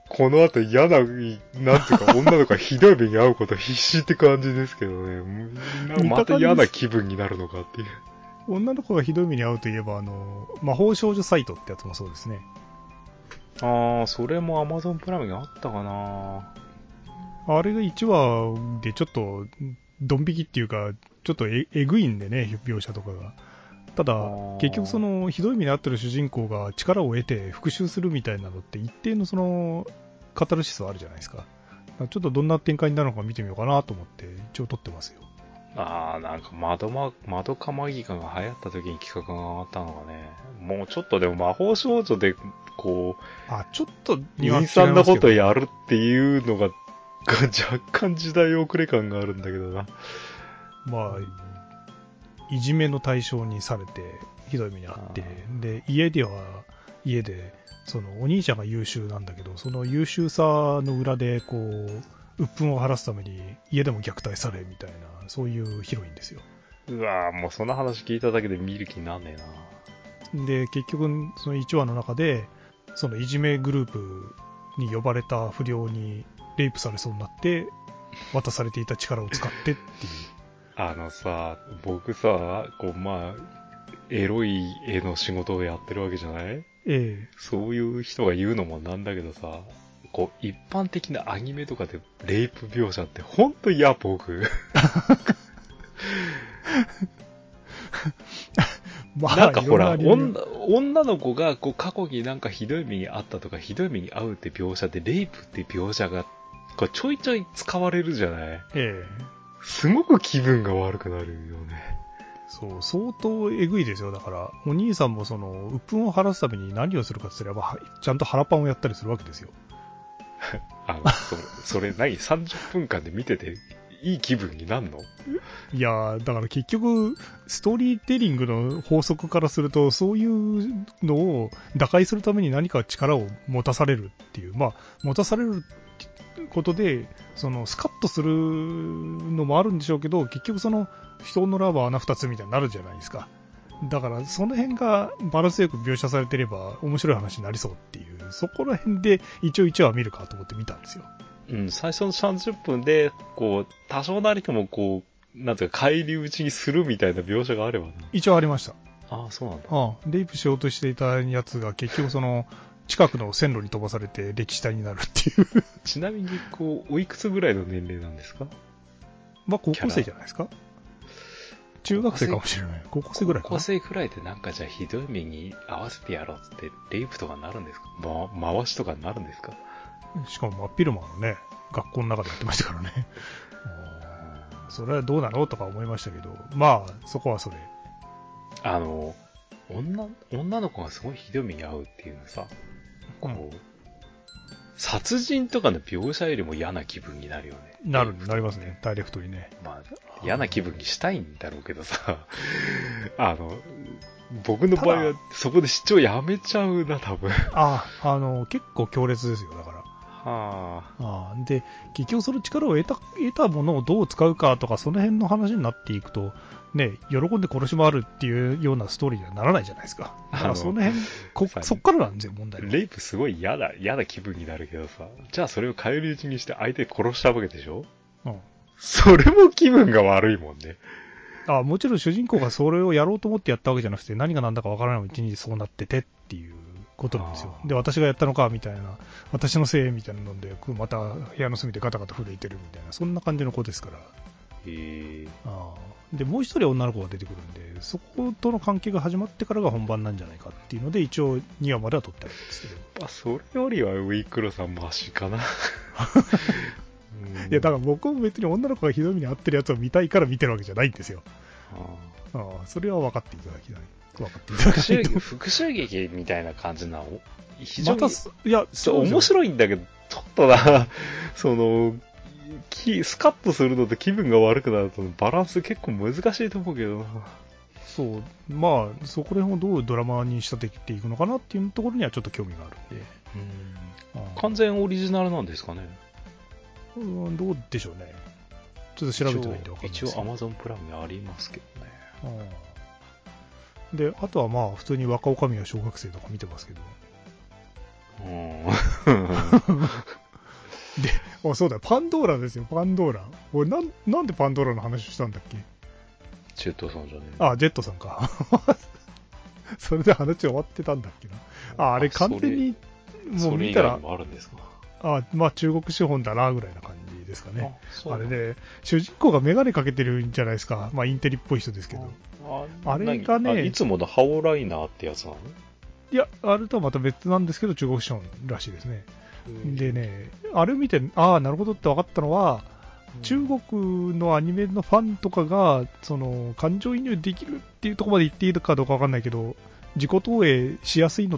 この後嫌な、なんていうか、女の子がひどい目に遭うこと必死って感じですけどね。なんかまた嫌な気分になるのかっていう。 女の子がひどい目に遭うといえば、あの、魔法少女サイトってやつもそうですね。 ああ、それも Amazon プライムにあったかな。 あれがいちわでちょっと、ドン引きっていうか、ちょっとええぐいんでね、描写とかが。ただ、結局その、ひどい目に遭ってる主人公が力を得て復讐するみたいなのって、一定のその、カタルシスはあるじゃないですか。ちょっとどんな展開になるのか見てみようかなと思って、一応撮ってますよ。 ああ、なんか窓ま、窓かマギカが流行った時に企画が上がったのがね、もうちょっとでも魔法少女で、こう、 あ、ちょっと陰惨なことやるっていうのが、若干時代遅れ感があるんだけどな。 まあ、いじめの対象にされて、ひどい目にあって、で、家では、家で、その、お兄ちゃんが優秀なんだけど、その優秀さの裏で、こう、鬱憤を晴らすために、家でも虐待され、みたいな、そういうヒロインですよ。 うわぁ、もうその話聞いただけで見る気になんねえな。で、結局、そのいちわの中で、そのいじめグループに呼ばれた不良にレイプされそうになって、渡されていた力を使ってっていう。 あのさ、僕さ、こう、まあ、エロい絵の仕事をやってるわけじゃない？ええ。 そういう人が言うのもなんだけどさ、こう、一般的なアニメとかでレイプ描写ってほんと嫌、僕。まあ、なんかほら、女、女の子がこう過去になんかひどい目にあったとか、ひどい目に遭うって描写で、レイプって描写が、こうちょいちょい使われるじゃない？ええ。すごく気分が悪くなるよね。 そう、相当えぐいですよ。だから、お兄さんもその、鬱憤を晴らすために何をするかって言ったら、ちゃんと腹パンをやったりするわけですよ。 あの、それ、それ何 ?さんじゅっぷんかんで見てて、いい気分になんの？ いやー、だから結局、ストーリーテリングの法則からすると、そういうのを打開するために何か力を持たされるっていう、まあ、持たされることで、そのスカッとするのもあるんでしょうけど、結局その人のラブは穴二つみたいになるじゃないですか。だからその辺がバランスよく描写されてれば面白い話になりそうっていう、そこら辺で一応一話見るかと思って見たんですよ。 うん、最初のさんじゅっぷんで、こう、多少なりともこう、なんていうか、返り討ちにするみたいな描写があればな。 一応ありました。 ああ、そうなんだ。 ああ、レイプしようとしていたやつが結局その、近くの線路に飛ばされて歴史体になるっていうちなみに、こう、おいくつぐらいの年齢なんですか？ まあ、高校生じゃないですか？中学生かもしれない。高校生ぐらいかな。 高校生ぐらいでなんかじゃあひどい目に合わせてやろうって、レイプとかになるんですか？ま、回しとかになるんですか？ しかも真っ昼間のね、学校の中でやってましたからね。それはどうなのとか思いましたけど、まあ、そこはそれ。 あの、女、女の子がすごいひどい目に遭うっていうのさ、こう、うん、殺人とかの描写よりも嫌な気分になるよね。 なる、なりますね。ダイレクトにね。 まあ、嫌な気分にしたいんだろうけどさ、あの、僕の場合はそこで視聴やめちゃうな、多分。 ああ、あの、結構強烈ですよ、だから。 はあ、あで、結局その力を得た、得たものをどう使うかとか、その辺の話になっていくと、ね、喜んで殺し回るっていうようなストーリーにはならないじゃないですか。だからその辺、こそっからなんですよ、問題は。 レイプすごい嫌だ、嫌な気分になるけどさ、じゃあそれを返り討ちにして相手殺したわけでしょ？うん。それも気分が悪いもんね。 あ、もちろん主人公がそれをやろうと思ってやったわけじゃなくて、何が何だかわからないうちにそうなっててっていうことなんですよ。で、私がやったのかみたいな、私のせいみたいなので、また部屋の隅でガタガタ震えてるみたいな、そんな感じの子ですから。 へー。 あで、もう一人女の子が出てくるんで、そことの関係が始まってからが本番なんじゃないかっていうので、一応にわまでは撮ってあるんですけど。 あ、それよりはウィークロさんマシかな。 いや、だから僕も別に女の子がひどい目に遭ってるやつを見たいから見てるわけじゃないんですよ。ああ、それは分かっていただきたい。分かっていただきたいと。 復讐劇みたいな感じなの？非常に、 また、いや、 面白いんだけど、ちょっとな、その、スカッとするのと気分が悪くなるとバランス結構難しいと思うけどな。 そう、まあ、そこら辺をどうドラマに仕立てていくのかなっていうところにはちょっと興味があるんで。 うん、完全オリジナルなんですかね？ うん、どうでしょうね。ちょっと調べてないんで分かんないです。 一応 Amazon プライムにありますけどね。 で、あとはまあ、普通に若女将は小学生とか見てますけど。 うんで、あ、そうだ、パンドーラですよ、パンドーラ。俺なん、なんでパンドーラの話をしたんだっけ？ ジェットさんじゃねえ。 あ、ジェットさんか。それで話終わってたんだっけな。あ、あれ完全に、もう見たら、 それ以外にもあるんですか？ あ、まあ中国資本だな、ぐらいな感じですかね。 あ, あれで、主人公がメガネかけてるんじゃないですか。まあインテリっぽい人ですけど。あ, あれがね、 いつものハオライナーってやつなの？ いや、あれとはまた別なんですけど、中国資本らしいですね。でね、あれ見て、ああ、なるほどって分かったのは、中国のアニメのファンとかが、その、感情移入できるっていうところまで言っていいのかどうか分かんないけど、自己投影しやすいのって、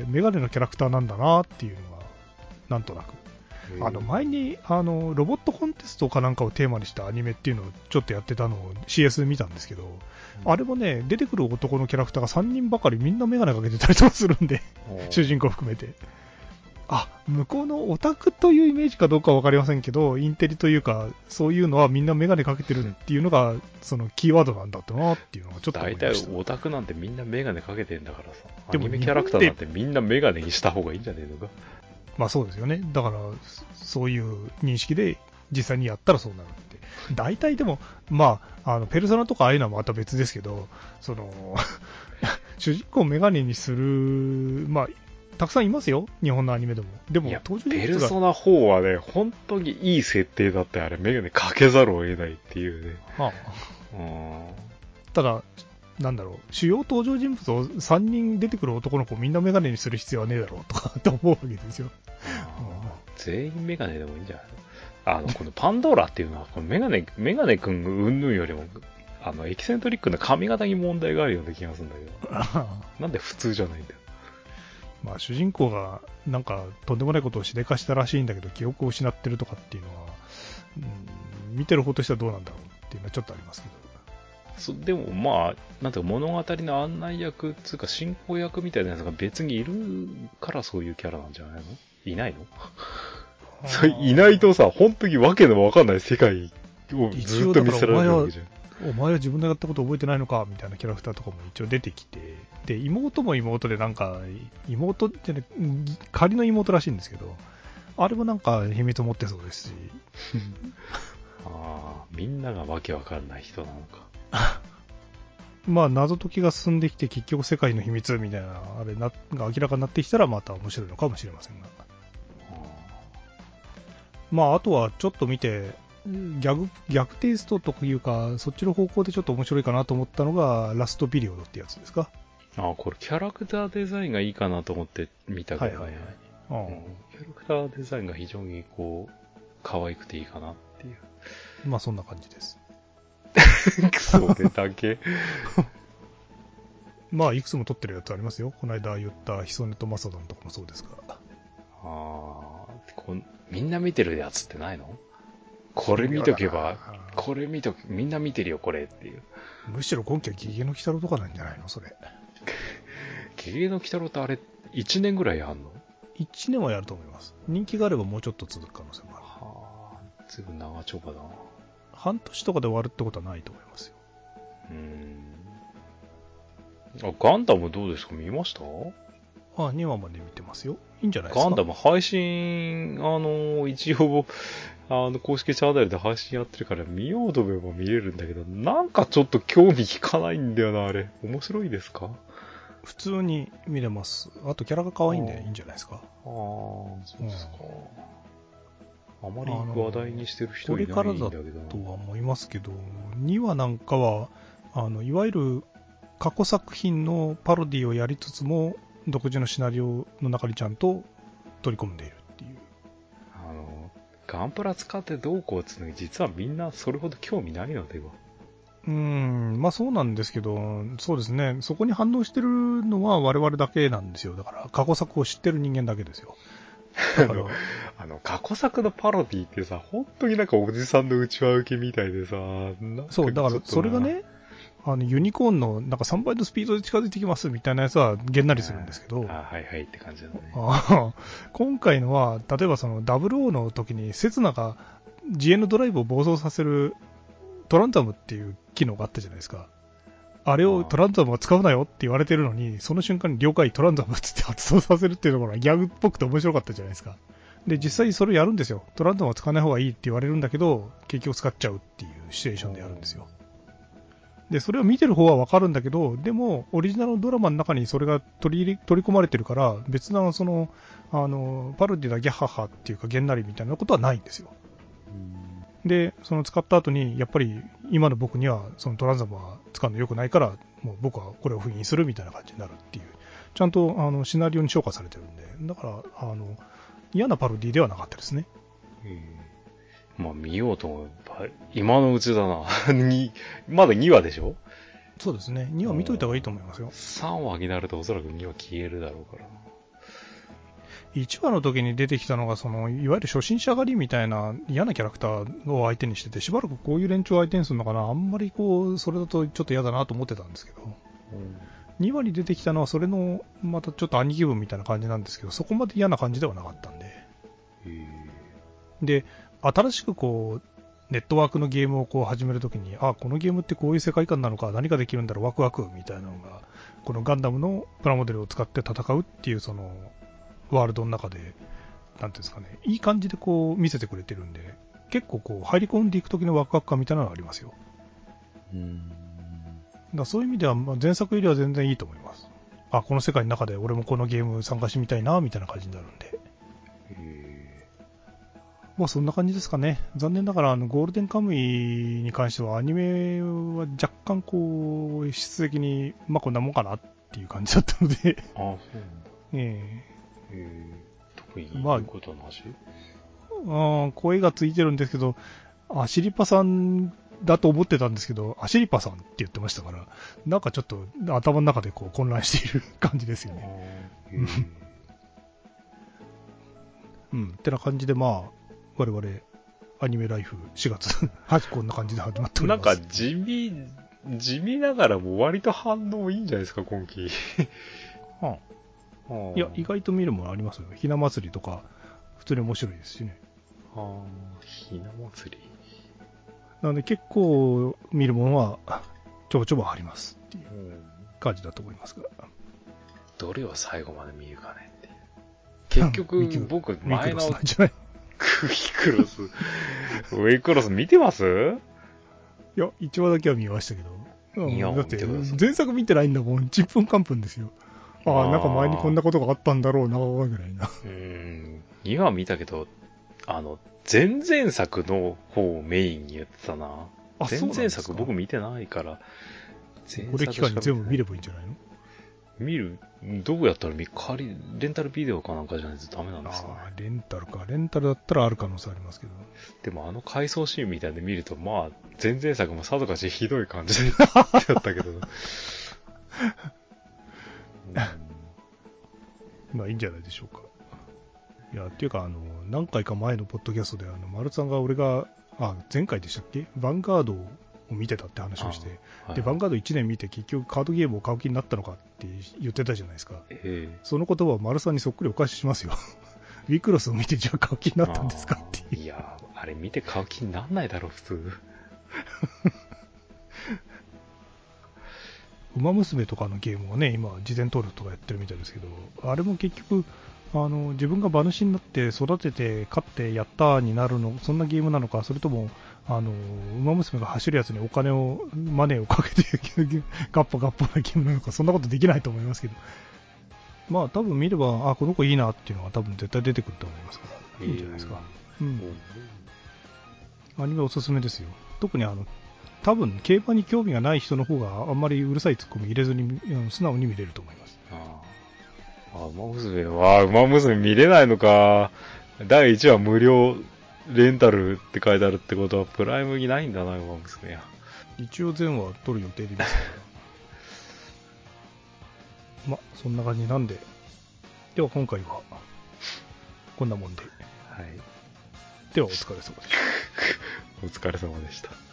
メガネのキャラクターなんだなっていうのが、なんとなく。あの、前に、あの、ロボットコンテストかなんかをテーマにしたアニメっていうのをちょっとやってたのを シーエス で見たんですけど、うん、あれもね、出てくる男のキャラクターがさんにんばかりみんなメガネかけてたりとかするんで、主人公含めて。あ、向こうのオタクというイメージかどうかは分かりませんけど、インテリというか、そういうのはみんなメガネかけてるっていうのが、そのキーワードなんだったなっていうのがちょっと思いました。 大体オタクなんてみんなメガネかけてんだからさ。アニメキャラクターなんてみんなメガネにした方がいいんじゃねえのか。 まあそうですよね。だから、そういう認識で実際にやったらそうなるって。大体でも、まあ、あの、ペルソナとかああいうのはまた別ですけど、その、主人公をメガネにする、まあ、たくさんいますよ、日本のアニメでも。でも、 登場人物がペルソナフォーはね、本当にいい設定だってあれ、メガネかけざるを得ないっていうね。はあ、 うんただ、なんだろう、主要登場人物をさんにん出てくる男の子をみんなメガネにする必要はねえだろうとかと思うわけですよ。 全員メガネでもいいんじゃないの？あの、このパンドーラっていうのは、このメガネ、メガネくんうんぬんよりも、あの、エキセントリックな髪型に問題があるような気がするんだけど。なんで普通じゃないんだよ。 まあ、主人公がなんかとんでもないことをしでかしたらしいんだけど記憶を失ってるとかっていうのは、うん、見てる方としてはどうなんだろうっていうのはちょっとありますけど。 そでもまあ、なんていうか物語の案内役っていうか進行役みたいなやつが別にいるからそういうキャラなんじゃないの？いないの？それいないとさ、本当にわけのわかんない世界をずっと見せられるわけじゃん。 お前は自分でやったこと覚えてないのかみたいなキャラクターとかも一応出てきて、で、妹も妹でなんか、妹ってね、仮の妹らしいんですけど、あれもなんか秘密を持ってそうですし。 ああ、みんながわけわかんない人なのか。 まあ、謎解きが進んできて結局世界の秘密みたいな、あれなが明らかになってきたらまた面白いのかもしれませんが。まあ、あとはちょっと見て、逆、逆テイストというか、そっちの方向でちょっと面白いかなと思ったのが、ラストピリオドってやつですか。 ああ、これキャラクターデザインがいいかなと思って見たけどね。はいはいはい。うん、キャラクターデザインが非常にこう、可愛くていいかなっていう。 まあそんな感じです。 それだけまあいくつも撮ってるやつありますよ。この間言ったヒソネとマサドンとかもそうですから。ああ、こみんな見てるやつってないの？これ見とけば、これ見とけ、みんな見てるよ、これっていう。 むしろ今期はゲゲの鬼太郎とかなんじゃないのそれ。 ゲゲの鬼太郎ってあれ、いちねんぐらいやんの？ いち 年はやると思います。人気があればもうちょっと続く可能性もある。 はあ、ずいぶん長丁場だな。 半年とかで終わるってことはないと思いますよ。 うーん。あ、ガンダムどうですか？見ました？ あ、にわまで見てますよ。いいんじゃないですか。 ガンダム配信、あの、一応、あの、公式チャンネルで配信やってるから見ようと思えば見れるんだけど、なんかちょっと興味引かないんだよな、あれ。面白いですか？ 普通に見れます。あとキャラが可愛いんでいいんじゃないですか。ああ、 そうですか。うん、あまり話題にしてる人いないんだけどな。これからだとは思いますけど、にわなんかは、あの、いわゆる過去作品のパロディをやりつつも、独自のシナリオの中にちゃんと取り込んでいるっていう。 あの、ガンプラ使ってどうこうつうのに、実はみんなそれほど興味ないのでは。 うーん、まあそうなんですけど、そうですね、そこに反応してるのは我々だけなんですよ。だから過去作を知ってる人間だけですよ。 あの、あの過去作のパロディってさ、本当になんかおじさんの内輪受けみたいでさ、 そう、だからそれがね、あのユニコーンのなんかさんばいのスピードで近づいてきますみたいなやつはげんなりするんですけど、 ああはいはいって感じだね。 あ今回のは、例えばそのダブルオーの時にセツナが ジーエヌ ドライブを暴走させるトランザムっていう機能があったじゃないですか。 あれをトランザムは使うなよって言われてるのに、その瞬間に了解トランザムつって発動させるっていうところがギャグっぽくて面白かったじゃないですか。で、実際それやるんですよ。トランザムは使わない方がいいって言われるんだけど、結局使っちゃうっていうシチュエーションでやるんですよ。で、それを見てる方はわかるんだけど、でも、オリジナルのドラマの中にそれが取り入れ取り込まれてるから、別な、その、あの、パロディだギャッハッハっていうか、げんなりみたいなことはないんですよ。で、その使った後に、やっぱり今の僕にはそのトランザムは使うの良くないから、もう僕はこれを封印するみたいな感じになるっていう、ちゃんとあのシナリオに昇華されてるんで、だからあの嫌なパロディではなかったですね。 うん、まあ見ようと思えば、今のうちだな。にまだにわでしょ？ そうですね。にわ見といた方がいいと思いますよ。 さんわになるとおそらくにわ消えるだろうから。 いちわの時に出てきたのが、そのいわゆる初心者狩りみたいな嫌なキャラクターを相手にしてて、しばらくこういう連中を相手にするのかな、あんまりこうそれだとちょっと嫌だなと思ってたんですけど、うん、にわに出てきたのはそれのまたちょっと兄貴分みたいな感じなんですけど、そこまで嫌な感じではなかったんで、で新しくこうネットワークのゲームをこう始めるときに、あ、このゲームってこういう世界観なのか、何ができるんだろう、ワクワクみたいなのが、このガンダムのプラモデルを使って戦うっていうそのワールドの中で、なんていうんですかね、いい感じでこう見せてくれてるんで、結構こう入り込んでいく時のワクワク感みたいなのがありますよ。うん。だからそういう意味では前作よりは全然いいと思います。あ、この世界の中で俺もこのゲーム参加してみたいなみたいな感じになるんで。まあそんな感じですかね。残念ながらあのゴールデンカムイに関してはアニメは若干こう質的にまあこんなもんかなっていう感じだったので。ああ、そうなんだ。えええー、特に言うことなし、 まあ、声がついてるんですけど、アシリパさんだと思ってたんですけど、アシリパさんって言ってましたから、なんかちょっと頭の中でこう混乱している感じですよね。えー、うん、ってな感じで、まあ、我々、アニメライフしがつ、はちこんな感じで始まっております。 なんか地味、地味ながらも割と反応いいんじゃないですか、今期。 はあいや、意外と見るものありますよ。ひな祭りとか、普通に面白いですしね。 はあ、ひな祭り。 なので結構見るものはちょぼちょぼありますっていう感じだと思いますが。 どれを最後まで見るかねって。結局、僕、前の、ウィクロス、ウィクロス見てます？ いや、一話だけは見ましたけど。いや、だって前作見てないんだもん。ちんぷんかんぷんですよ。ああ、なんか前にこんなことがあったんだろうな、ぐらいな。 うーん。にわ見たけど、あの、前々作の方をメインに言ってたな。あ、前々作僕見てないから。 これ機会に全部見ればいいんじゃないの？ 見るどうやったら見借り、レンタルビデオかなんかじゃないとダメなんですかね。 ああ、レンタルか。レンタルだったらある可能性ありますけど。 でもあの回想シーンみたいで見ると、まあ、前々作もさぞかしひどい感じだったけど。 まあいいんじゃないでしょうか。いや、っていうか、あの、何回か前のポッドキャストで、あの、丸さんが俺が、あ、前回でしたっけ？ヴァンガードを見てたって話をして、はい、で、ヴァンガードいちねん見て結局カードゲームを買う気になったのかって言ってたじゃないですか。えー、その言葉を丸さんにそっくりお返ししますよ。ウィクロスを見てじゃあ買う気になったんですかっていう。 いや、あれ見て買う気になんないだろ、普通。 ウマ娘とかのゲームをね、今、事前登録とかやってるみたいですけど、あれも結局、あの自分が馬主になって育てて勝ってやったーになるの、そんなゲームなのか、それとも、あのウマ娘が走るやつにお金を、マネーをかけてガッポガッポなゲームなのか、そんなことできないと思いますけど、まあ多分見れば、あ、この子いいなっていうのは多分絶対出てくると思いますから、いいんじゃないですか。うん。アニメおすすめですよ。特にあの、多分競馬に興味がない人の方があんまりうるさいツッコミ入れずに素直に見れると思います。 ああ、馬娘は、馬娘見れないのか。だいいちわ無料レンタルって書いてあるってことは、プライムにないんだな、馬娘や。 一応全話撮る予定でいますから。ま、そんな感じなんで。では今回は、こんなもんで。はい。ではお疲れ様でした。 お疲れ様でした。